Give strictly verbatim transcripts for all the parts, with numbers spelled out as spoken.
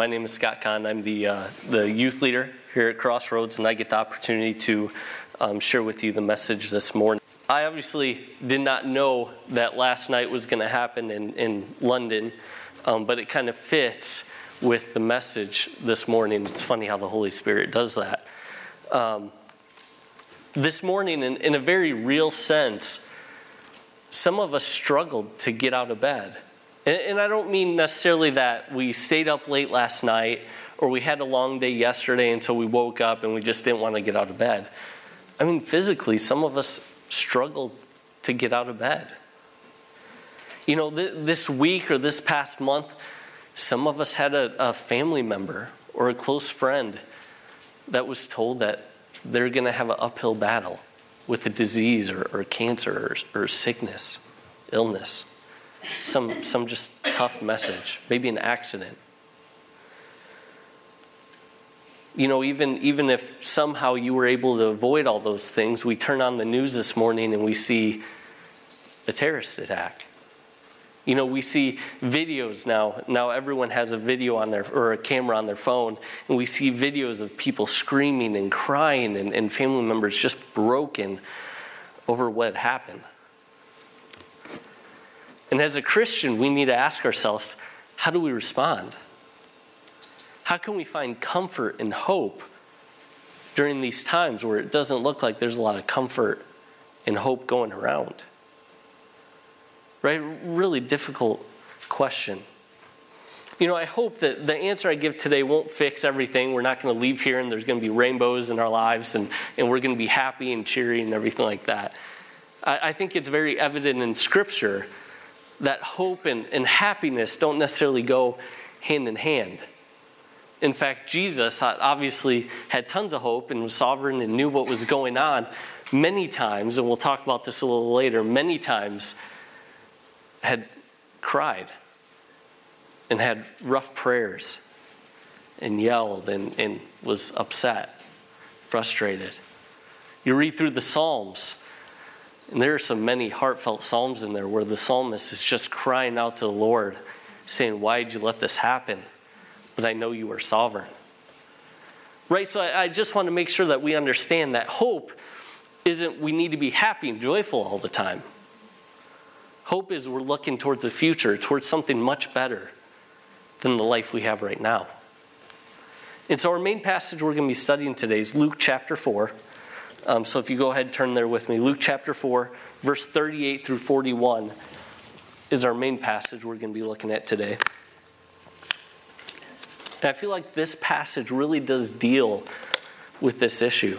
My name is Scott Kahn. I'm the uh, the youth leader here at Crossroads, and I get the opportunity to um, share with you the message this morning. I obviously did not know that last night was going to happen in, in London, um, but it kind of fits with the message this morning. It's funny how the Holy Spirit does that. Um, this morning, in, in a very real sense, some of us struggled to get out of bed. And, and I don't mean necessarily that we stayed up late last night or we had a long day yesterday and so we woke up and we just didn't want to get out of bed. I mean, physically, some of us struggled to get out of bed. You know, th- this week or this past month, some of us had a, a family member or a close friend that was told that they're going to have an uphill battle with a disease or, or cancer or, or sickness, illness. Some some just tough message, maybe an accident. You know, even, even if somehow you were able to avoid all those things, we turn on the news this morning and we see a terrorist attack. You know, we see videos now. Now everyone has a video on their, or a camera on their phone, and we see videos of people screaming and crying and, and family members just broken over what happened. And as a Christian, we need to ask ourselves, how do we respond? How can we find comfort and hope during these times where it doesn't look like there's a lot of comfort and hope going around? Right? Really difficult question. You know, I hope that the answer I give today won't fix everything. We're not going to leave here and there's going to be rainbows in our lives and, and we're going to be happy and cheery and everything like that. I, I think it's very evident in Scripture that hope and, and happiness don't necessarily go hand in hand. In fact, Jesus obviously had tons of hope and was sovereign and knew what was going on many times, and we'll talk about this a little later, many times had cried and had rough prayers and yelled and, and was upset, frustrated. You read through the Psalms, and there are so many heartfelt psalms in there where the psalmist is just crying out to the Lord, saying, why did you let this happen? But I know you are sovereign. Right, so I, I just want to make sure that we understand that hope isn't we need to be happy and joyful all the time. Hope is we're looking towards the future, towards something much better than the life we have right now. And so our main passage we're going to be studying today is Luke chapter four. Um, so if you go ahead and turn there with me, Luke chapter four, verse thirty-eight through forty-one is our main passage we're going to be looking at today. And I feel like this passage really does deal with this issue.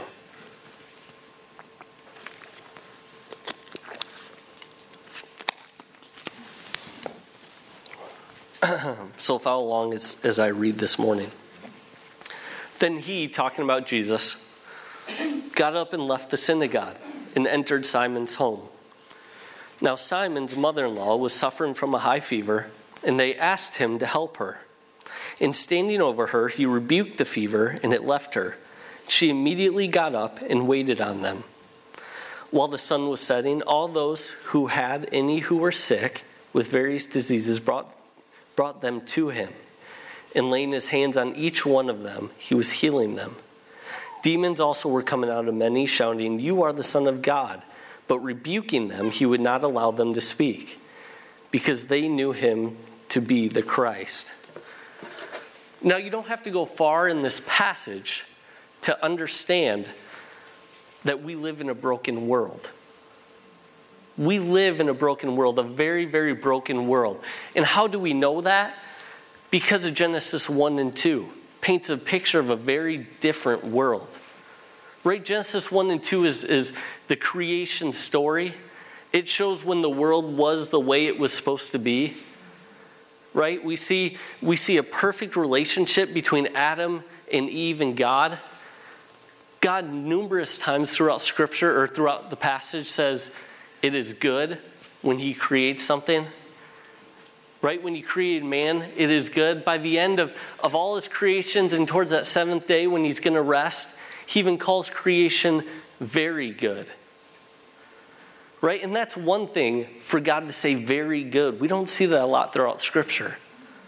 So follow along as, as I read this morning. Then he, talking about Jesus, got up and left the synagogue and entered Simon's home. Now Simon's mother-in-law was suffering from a high fever, and they asked him to help her. And standing over her, he rebuked the fever, and it left her. She immediately got up and waited on them. While the sun was setting, all those who had any who were sick with various diseases brought, brought them to him. And laying his hands on each one of them, he was healing them. Demons also were coming out of many, shouting, "You are the Son of God." But rebuking them, he would not allow them to speak, because they knew him to be the Christ. Now, you don't have to go far in this passage to understand that we live in a broken world. We live in a broken world, a very, very broken world. And how do we know that? Because of Genesis one and two. Paints a picture of a very different world. Right? Genesis one and two is, is the creation story. It shows when the world was the way it was supposed to be. Right? We see, we see a perfect relationship between Adam and Eve and God. God numerous times throughout Scripture or throughout the passage says it is good when he creates something. Right? When he created man, it is good. By the end of, of all his creations and towards that seventh day when he's going to rest, he even calls creation very good. Right? And that's one thing for God to say very good. We don't see that a lot throughout Scripture.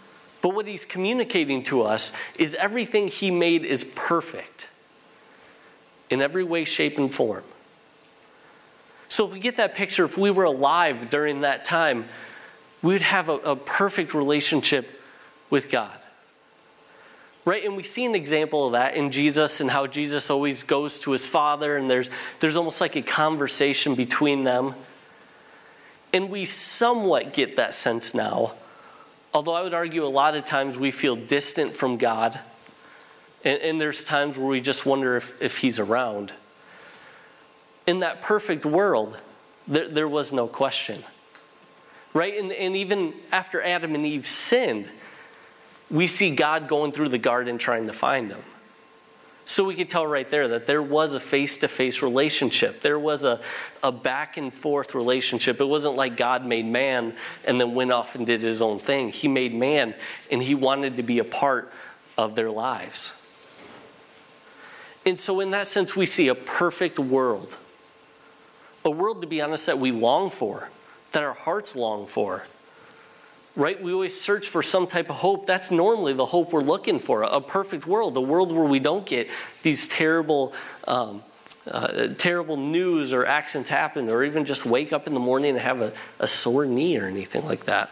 But what he's communicating to us is everything he made is perfect in every way, shape, and form. So if we get that picture, if we were alive during that time, we would have a, a perfect relationship with God. Right? And we see an example of that in Jesus and how Jesus always goes to his Father, and there's there's almost like a conversation between them. And we somewhat get that sense now. Although I would argue a lot of times we feel distant from God. And, and there's times where we just wonder if, if he's around. In that perfect world, there, there was no question. Right? And, and even after Adam and Eve sinned, we see God going through the garden trying to find them. So we could tell right there that there was a face-to-face relationship. There was a, a back-and-forth relationship. It wasn't like God made man and then went off and did his own thing. He made man, and he wanted to be a part of their lives. And so in that sense, we see a perfect world. A world, to be honest, that we long for, that our hearts long for. Right? We always search for some type of hope. That's normally the hope we're looking for, a perfect world, a world where we don't get these terrible, um, uh, terrible news or accidents happen, or even just wake up in the morning and have a, a sore knee or anything like that.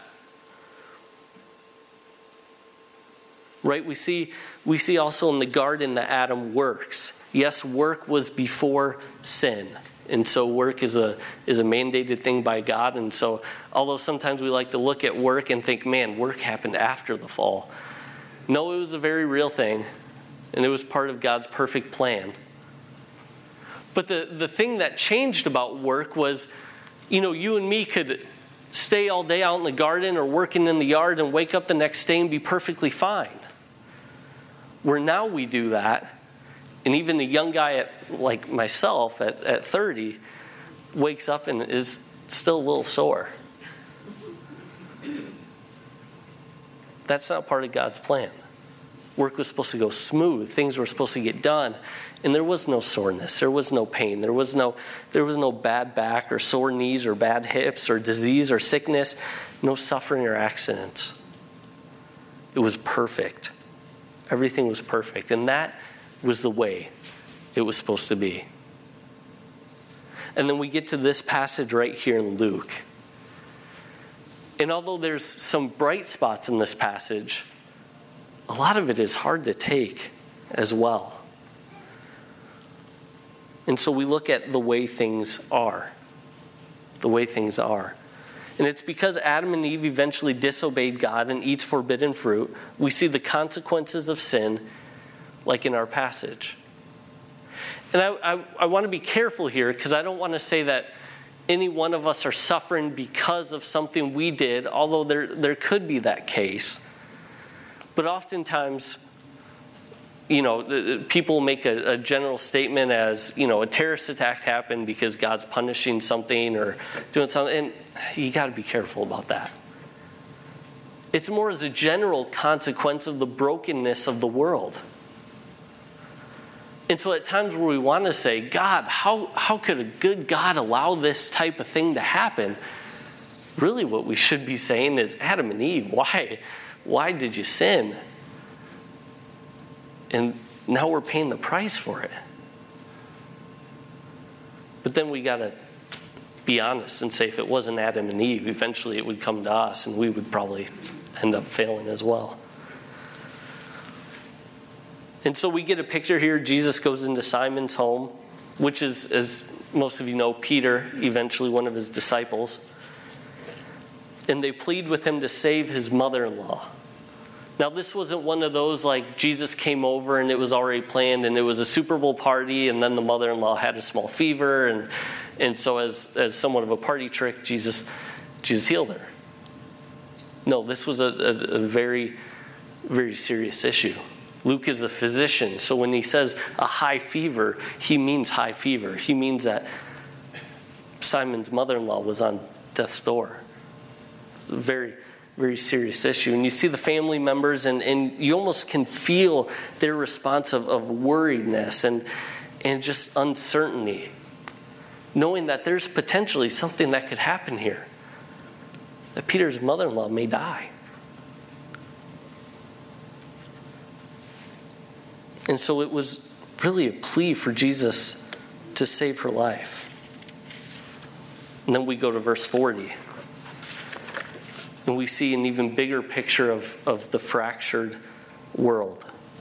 Right? We see, we see also in the garden that Adam works. Yes, work was before sin. And so work is a is a mandated thing by God. And so although sometimes we like to look at work and think, man, work happened after the fall. No, it was a very real thing. And it was part of God's perfect plan. But the, the thing that changed about work was, you know, you and me could stay all day out in the garden or working in the yard and wake up the next day and be perfectly fine. Where now we do that. And even a young guy at, like myself at, at thirty wakes up and is still a little sore. That's not part of God's plan. Work was supposed to go smooth. Things were supposed to get done. And there was no soreness. There was no pain. There was no, there was no bad back or sore knees or bad hips or disease or sickness. No suffering or accidents. It was perfect. Everything was perfect. And that was the way it was supposed to be. And then we get to this passage right here in Luke. And although there's some bright spots in this passage, a lot of it is hard to take as well. And so we look at the way things are. The way things are. And it's because Adam and Eve eventually disobeyed God and eats forbidden fruit. We see the consequences of sin like in our passage. And I, I, I want to be careful here because I don't want to say that any one of us are suffering because of something we did, although there, there could be that case. But oftentimes, you know, people make a, a general statement as, you know, a terrorist attack happened because God's punishing something or doing something, and you got to be careful about that. It's more as a general consequence of the brokenness of the world. And so at times where we want to say, God, how, how could a good God allow this type of thing to happen? Really what we should be saying is, Adam and Eve, why? Why did you sin? And now we're paying the price for it. But then we got to be honest and say if it wasn't Adam and Eve, eventually it would come to us and we would probably end up failing as well. And so we get a picture here. Jesus goes into Simon's home, which is, as most of you know, Peter, eventually one of his disciples. And they plead with him to save his mother-in-law. Now, this wasn't one of those like Jesus came over and it was already planned and it was a Super Bowl party and then the mother-in-law had a small fever. And, and so as, as somewhat of a party trick, Jesus, Jesus healed her. No, this was a, a, a very, very serious issue. Luke is a physician, so when he says a high fever, he means high fever. He means that Simon's mother-in-law was on death's door. It's a very, very serious issue. And you see the family members, and, and you almost can feel their response of, of worriedness and, and just uncertainty, knowing that there's potentially something that could happen here, that Peter's mother-in-law may die. And so it was really a plea for Jesus to save her life. And then we go to verse forty. And we see an even bigger picture of, of the fractured world.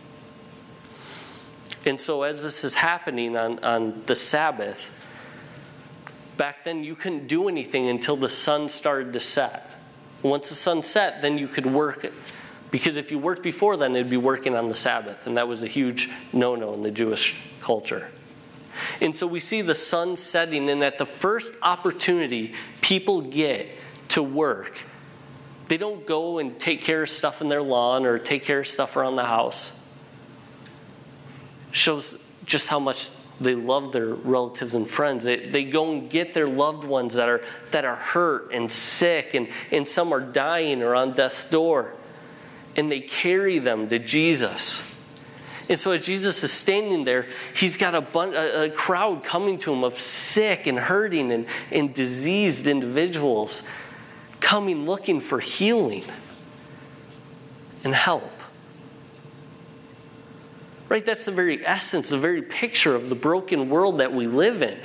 And so as this is happening on, on the Sabbath, back then you couldn't do anything until the sun started to set. Once the sun set, then you could work. Because if you worked before then, it'd be working on the Sabbath. And that was a huge no-no in the Jewish culture. And so we see the sun setting, and at the first opportunity people get to work, they don't go and take care of stuff in their lawn or take care of stuff around the house. Shows just how much they love their relatives and friends. They, they go and get their loved ones that are that are hurt and sick, and, and some are dying or on death's door. And they carry them to Jesus. And so as Jesus is standing there, he's got a, bunch, a, a crowd coming to him of sick and hurting and, and diseased individuals coming looking for healing and help. Right? That's the very essence, the very picture of the broken world that we live in.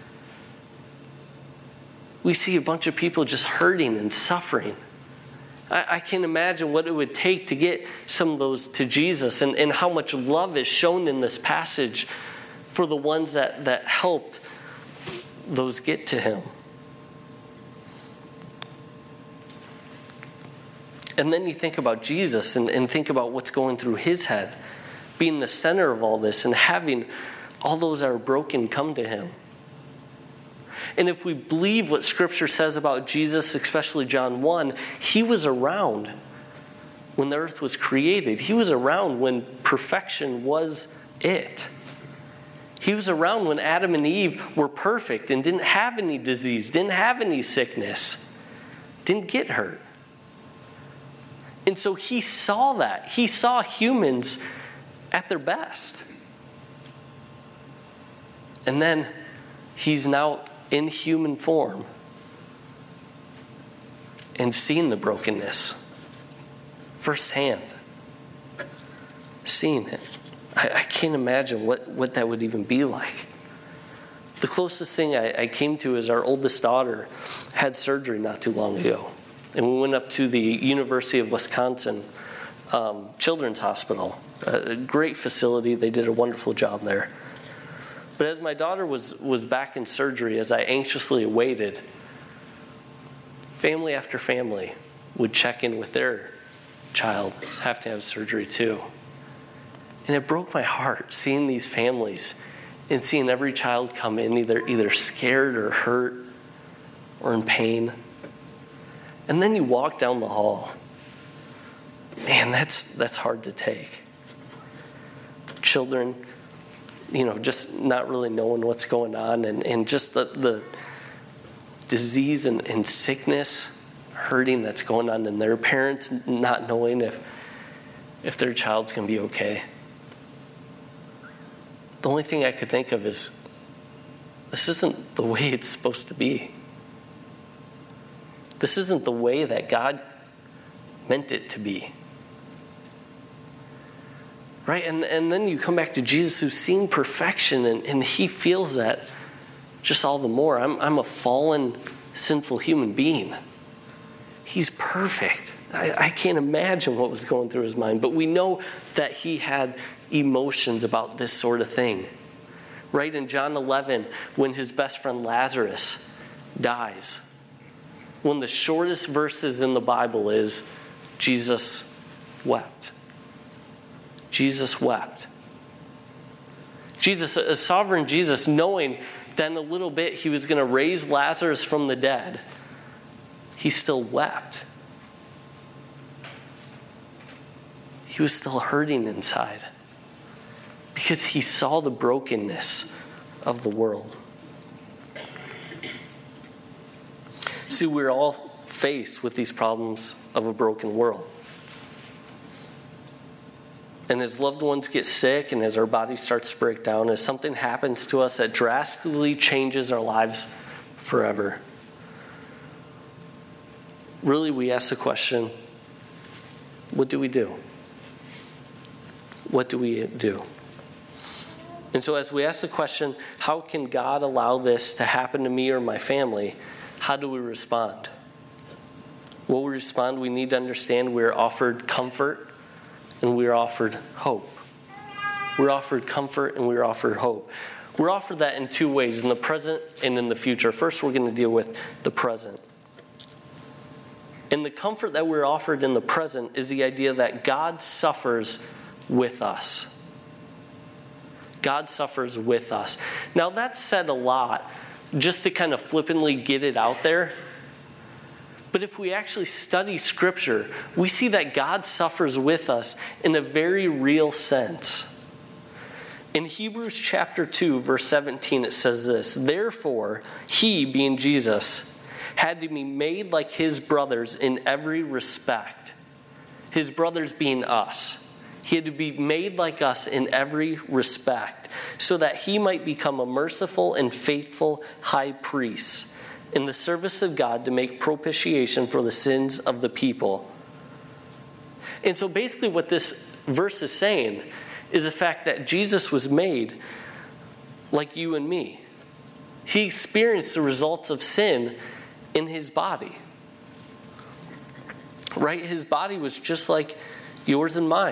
We see a bunch of people just hurting and suffering. I, I can't imagine what it would take to get some of those to Jesus, and, and how much love is shown in this passage for the ones that, that helped those get to him. And then you think about Jesus and, and think about what's going through his head, being the center of all this and having all those that are broken come to him. And if we believe what Scripture says about Jesus, especially John one, he was around when the earth was created. He was around when perfection was it. He was around when Adam and Eve were perfect and didn't have any disease, didn't have any sickness, didn't get hurt. And so he saw that. He saw humans at their best. And then he's now in human form and seeing the brokenness firsthand. Seeing it. I, I can't imagine what, what that would even be like. The closest thing I, I came to is our oldest daughter had surgery not too long ago. And we went up to the University of Wisconsin um, Children's Hospital. A great facility. They did a wonderful job there. But as my daughter was, was back in surgery, as I anxiously awaited, family after family would check in with their child, have to have surgery too. And it broke my heart seeing these families and seeing every child come in either, either scared or hurt or in pain. And then you walk down the hall. Man, that's that's hard to take. Children, you know, just not really knowing what's going on, and, and just the, the disease and, and sickness, hurting that's going on in their parents, not knowing if if their child's going to be okay. The only thing I could think of is, this isn't the way it's supposed to be. This isn't the way that God meant it to be. Right? And, and then you come back to Jesus, who's seen perfection, and, and he feels that just all the more. I'm, I'm a fallen, sinful human being. He's perfect. I, I can't imagine what was going through his mind, but we know that he had emotions about this sort of thing. Right? In John eleven, when his best friend Lazarus dies, one of the shortest verses in the Bible is, Jesus wept. Jesus wept. Jesus, a sovereign Jesus, knowing that in a little bit he was going to raise Lazarus from the dead, he still wept. He was still hurting inside because he saw the brokenness of the world. See, we're all faced with these problems of a broken world. And as loved ones get sick and as our body starts to break down, as something happens to us that drastically changes our lives forever, really we ask the question, what do we do? What do we do? And so as we ask the question, how can God allow this to happen to me or my family? How do we respond? Well, we respond, we need to understand we're offered comfort and we're offered hope. We're offered comfort and we're offered hope. We're offered that in two ways, in the present and in the future. First, we're going to deal with the present. And the comfort that we're offered in the present is the idea that God suffers with us. God suffers with us. Now, that's said a lot just to kind of flippantly get it out there. But if we actually study Scripture, we see that God suffers with us in a very real sense. In Hebrews chapter two, verse seventeen, it says this, "Therefore, he," being Jesus, "had to be made like his brothers in every respect." His brothers being us. He had to be made like us in every respect, so that he might become a merciful and faithful high priest in the service of God to make propitiation for the sins of the people. And so basically what this verse is saying is the fact that Jesus was made like you and me. He experienced the results of sin in his body. Right? His body was just like yours and mine.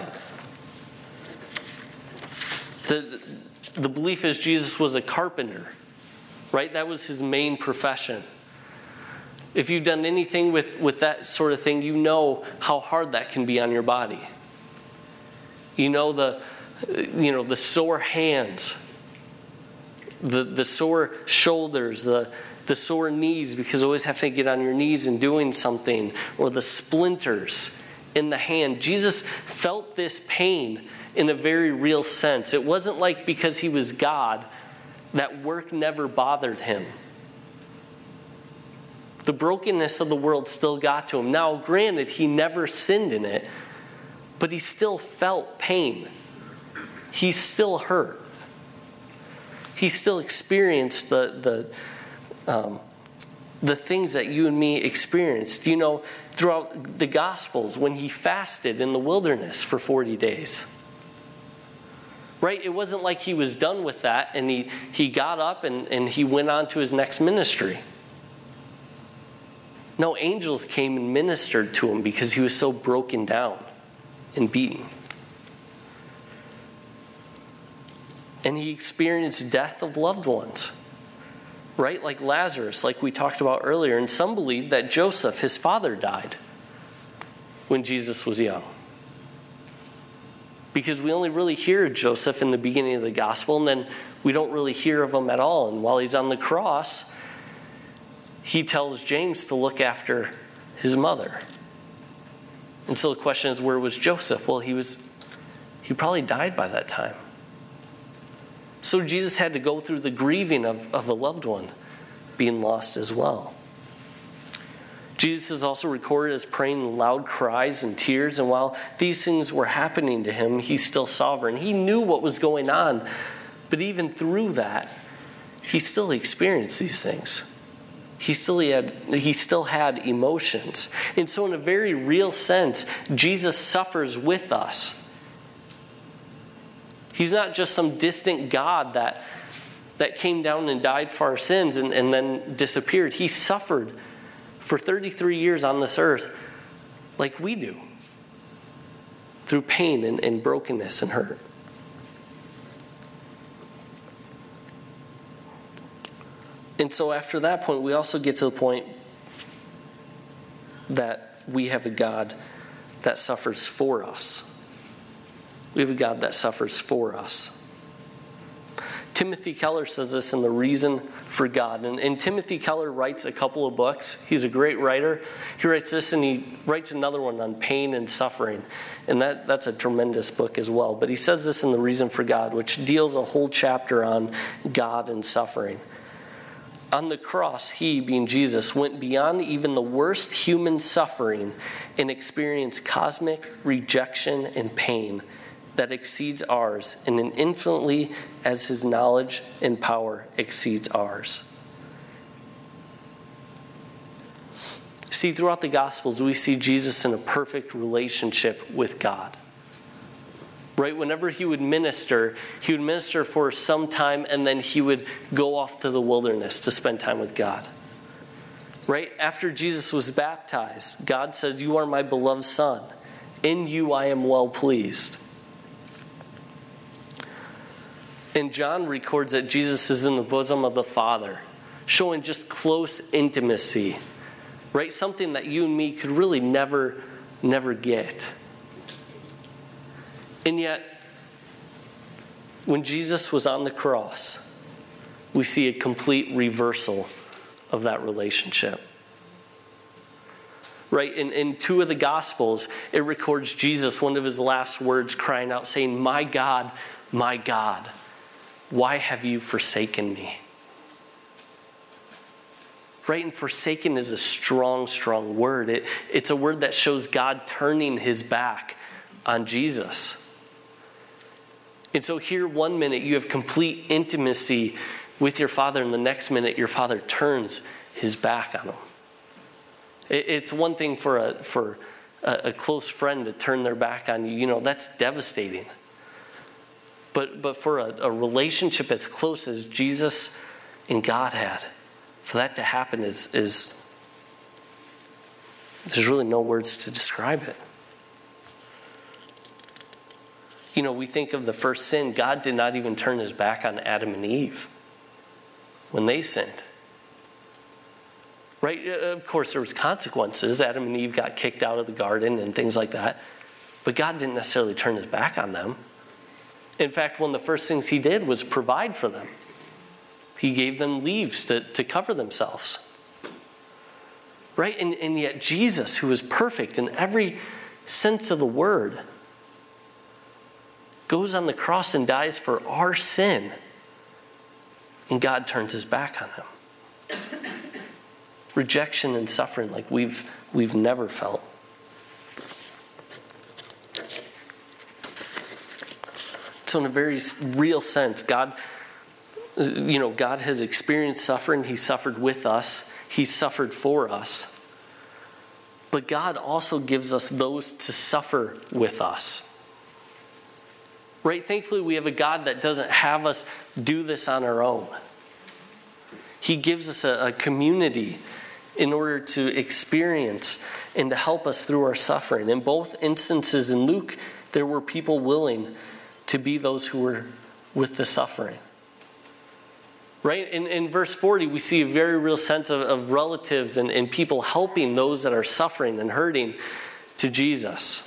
The, the belief is Jesus was a carpenter. Right? That was his main profession. If you've done anything with, with that sort of thing, you know how hard that can be on your body. You know the you know the sore hands, the, the sore shoulders, the, the sore knees because you always have to get on your knees and doing something, or the splinters in the hand. Jesus felt this pain in a very real sense. It wasn't like because he was God that work never bothered him. The brokenness of the world still got to him. Now, granted, he never sinned in it, but he still felt pain. He still hurt. He still experienced the the um, the things that you and me experienced. You know, throughout the Gospels, when he fasted in the wilderness for forty days. Right? It wasn't like he was done with that and he, he got up and, and he went on to his next ministry. No, angels came and ministered to him because he was so broken down and beaten. And he experienced death of loved ones. Right? Like Lazarus, like we talked about earlier. And some believe that Joseph, his father, died when Jesus was young. Because we only really hear Joseph in the beginning of the gospel, and then we don't really hear of him at all. And while he's on the cross, he tells James to look after his mother. And so the question is, where was Joseph? Well, he was, he probably died by that time. So Jesus had to go through the grieving of, of a loved one being lost as well. Jesus is also recorded as praying in loud cries and tears, and while these things were happening to him, he's still sovereign. He knew what was going on, but even through that, he still experienced these things. He still had, he still had emotions. And so in a very real sense, Jesus suffers with us. He's not just some distant God that, that came down and died for our sins and, and then disappeared. He suffered for thirty-three years on this earth like we do, through pain and, and brokenness and hurt. And so after that point, we also get to the point that we have a God that suffers for us. We have a God that suffers for us. Timothy Keller says this in The Reason for God. And, and Timothy Keller writes a couple of books. He's a great writer. He writes this and he writes another one on pain and suffering. And that, that's a tremendous book as well. But he says this in The Reason for God, which deals a whole chapter on God and suffering. On the cross, he, being Jesus, went beyond even the worst human suffering and experienced cosmic rejection and pain that exceeds ours, and infinitely as his knowledge and power exceeds ours. See, throughout the Gospels, we see Jesus in a perfect relationship with God. Right? Whenever he would minister, he would minister for some time and then he would go off to the wilderness to spend time with God. Right? After Jesus was baptized, God says, "You are my beloved Son. In you I am well pleased." And John records that Jesus is in the bosom of the Father, showing just close intimacy. Right? Something that you and me could really never, never get. And yet, when Jesus was on the cross, we see a complete reversal of that relationship. Right? In, in two of the Gospels, it records Jesus, one of his last words, crying out, saying, "My God, my God, why have you forsaken me?" Right? And forsaken is a strong, strong word. It, it's a word that shows God turning his back on Jesus. And so here, one minute you have complete intimacy with your Father, and the next minute your Father turns his back on him. It's one thing for a for a close friend to turn their back on you. You know, that's devastating. But but for a, a relationship as close as Jesus and God had, for that to happen is is there's really no words to describe it. You know, we think of the first sin. God did not even turn his back on Adam and Eve when they sinned. Right? Of course, there was consequences. Adam and Eve got kicked out of the garden and things like that. But God didn't necessarily turn his back on them. In fact, one of the first things he did was provide for them. He gave them leaves to, to cover themselves. Right? And, and yet Jesus, who is perfect in every sense of the word, goes on the cross and dies for our sin. And God turns his back on him. Rejection and suffering like we've we've never felt. So in a very real sense, God, you know, God has experienced suffering. He suffered with us. He suffered for us. But God also gives us those to suffer with us. Right? Thankfully, we have a God that doesn't have us do this on our own. He gives us a, a community in order to experience and to help us through our suffering. In both instances in Luke, there were people willing to be those who were with the suffering. Right? In, in verse forty, we see a very real sense of, of relatives and, and people helping those that are suffering and hurting to Jesus.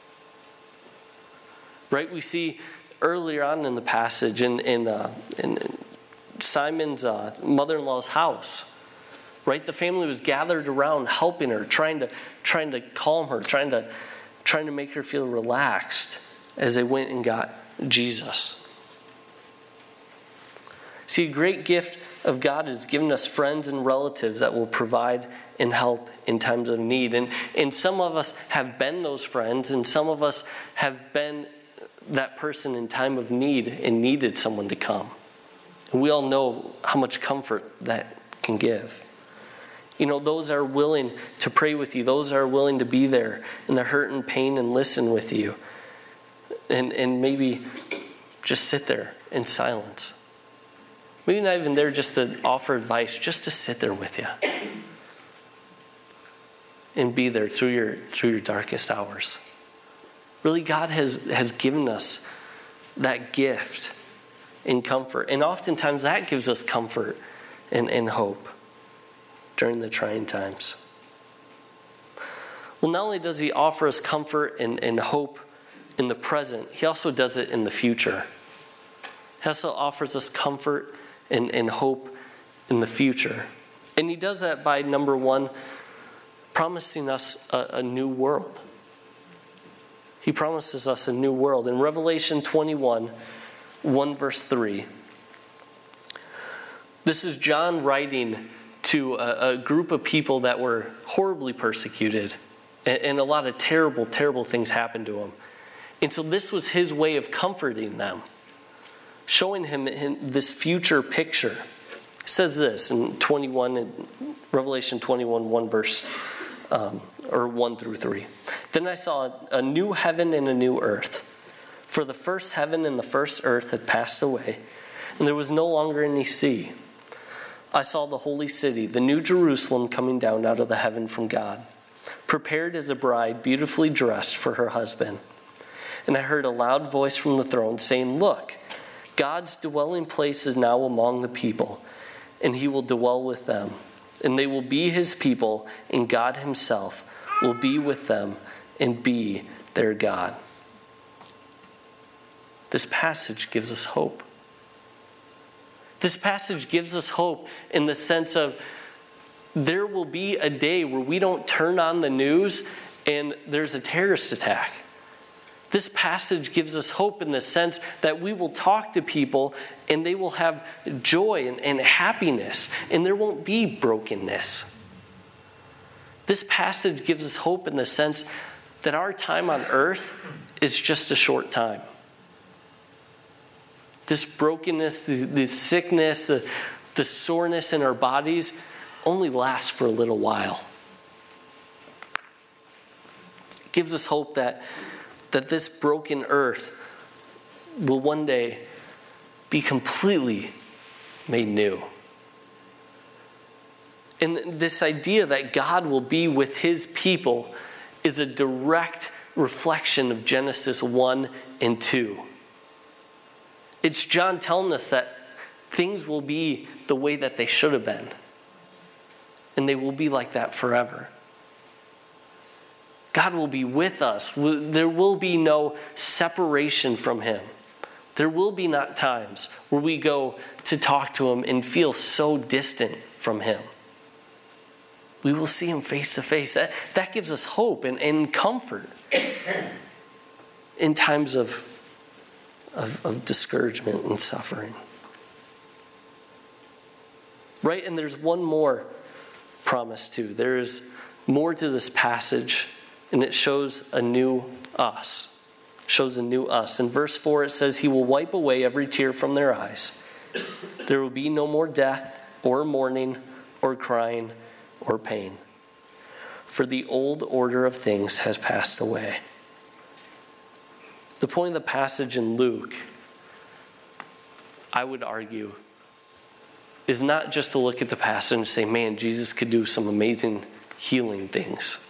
Right? We see earlier on in the passage in, in, uh, in Simon's uh, mother-in-law's house. Right? The family was gathered around helping her, trying to trying to calm her, trying to trying to make her feel relaxed as they went and got Jesus. See, a great gift of God has given us friends and relatives that will provide and help in times of need. And, and some of us have been those friends, and some of us have been that person in time of need and needed someone to come. And we all know how much comfort that can give. You know, those are willing to pray with you. Those are willing to be there in the hurt and pain and listen with you. And, and maybe just sit there in silence. Maybe not even there just to offer advice, just to sit there with you. And be there through your through your darkest hours. Really, God has, has given us that gift and comfort. And oftentimes that gives us comfort and, and hope during the trying times. Well, not only does he offer us comfort and, and hope in the present, he also does it in the future. He also offers us comfort and, and hope in the future. And he does that by, number one, promising us a, a new world. He promises us a new world. In Revelation twenty-one, one verse three, this is John writing to a, a group of people that were horribly persecuted, and, and a lot of terrible, terrible things happened to them. And so this was his way of comforting them, showing him this future picture. It says this in twenty-one, in Revelation twenty-one, one verse, um, or one through three. Then I saw a new heaven and a new earth. For the first heaven and the first earth had passed away, and there was no longer any sea. I saw the holy city, the new Jerusalem, coming down out of the heaven from God, prepared as a bride beautifully dressed for her husband. And I heard a loud voice from the throne saying, "Look, God's dwelling place is now among the people, and he will dwell with them. And they will be his people, and God himself will be with them and be their God." This passage gives us hope. This passage gives us hope in the sense of there will be a day where we don't turn on the news and there's a terrorist attack. This passage gives us hope in the sense that we will talk to people and they will have joy and, and happiness, and there won't be brokenness. This passage gives us hope in the sense that our time on earth is just a short time. This brokenness, the, the sickness, the, the soreness in our bodies only lasts for a little while. It gives us hope that, that this broken earth will one day be completely made new. And this idea that God will be with his people is a direct reflection of Genesis one and two. It's John telling us that things will be the way that they should have been. And they will be like that forever. God will be with us. There will be no separation from him. There will be not times where we go to talk to him and feel so distant from him. We will see him face to face. That, that gives us hope and, and comfort in times of Of, of discouragement and suffering. Right? And there's one more promise too. There's more to this passage, and it shows a new us. Shows a new us. In verse four it says, "He will wipe away every tear from their eyes. There will be no more death or mourning or crying or pain. For the old order of things has passed away." The point of the passage in Luke, I would argue, is not just to look at the passage and say, man, Jesus could do some amazing healing things.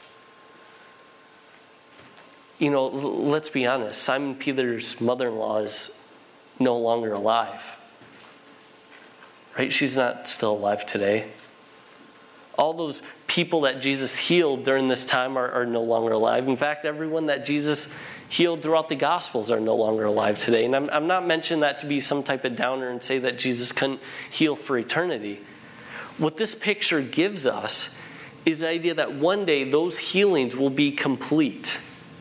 You know, let's be honest, Simon Peter's mother-in-law is no longer alive. Right? She's not still alive today. All those people that Jesus healed during this time are, are no longer alive. In fact, everyone that Jesus healed throughout the Gospels are no longer alive today. And I'm, I'm not mentioning that to be some type of downer and say that Jesus couldn't heal for eternity. What this picture gives us is the idea that one day those healings will be complete.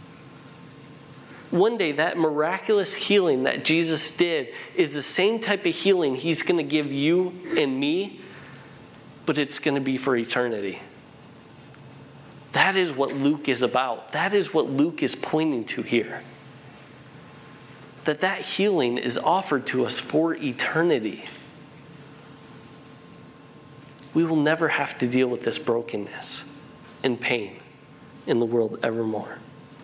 One day that miraculous healing that Jesus did is the same type of healing he's going to give you and me, but it's going to be for eternity. That is what Luke is about. That is what Luke is pointing to here. That that healing is offered to us for eternity. We will never have to deal with this brokenness and pain in the world evermore.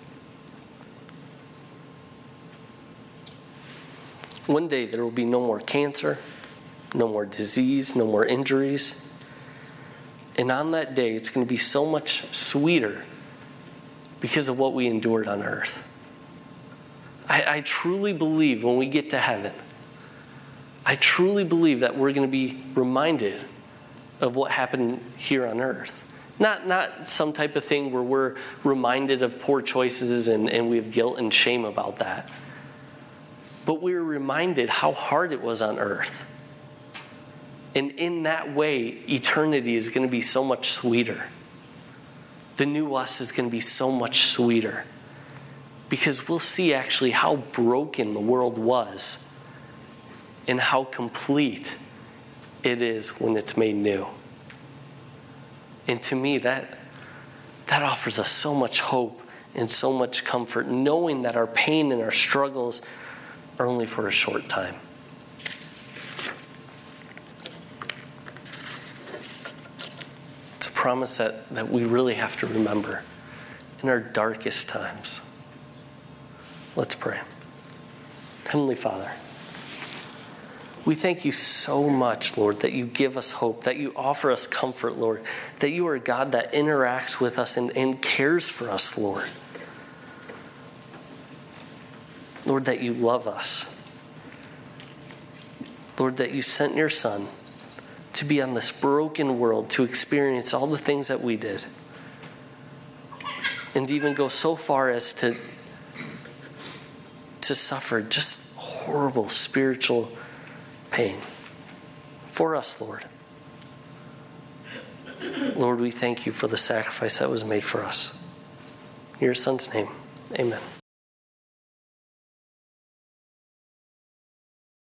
One day there will be no more cancer, no more disease, no more injuries. And on that day, it's going to be so much sweeter because of what we endured on earth. I, I truly believe when we get to heaven, I truly believe that we're going to be reminded of what happened here on earth. Not, not some type of thing where we're reminded of poor choices and, and we have guilt and shame about that. But we're reminded how hard it was on earth. And in that way, eternity is going to be so much sweeter. The new us is going to be so much sweeter. Because we'll see actually how broken the world was and how complete it is when it's made new. And to me, that, that offers us so much hope and so much comfort, knowing that our pain and our struggles are only for a short time. Promise that, that we really have to remember in our darkest times. Let's pray. Heavenly Father, we thank you so much, Lord, that you give us hope, that you offer us comfort, Lord, that you are a God that interacts with us and, and cares for us, Lord. Lord, that you love us. Lord, that you sent your Son to be on this broken world, to experience all the things that we did, and even go so far as to, to suffer just horrible spiritual pain for us, Lord. Lord, we thank you for the sacrifice that was made for us. In your Son's name, amen.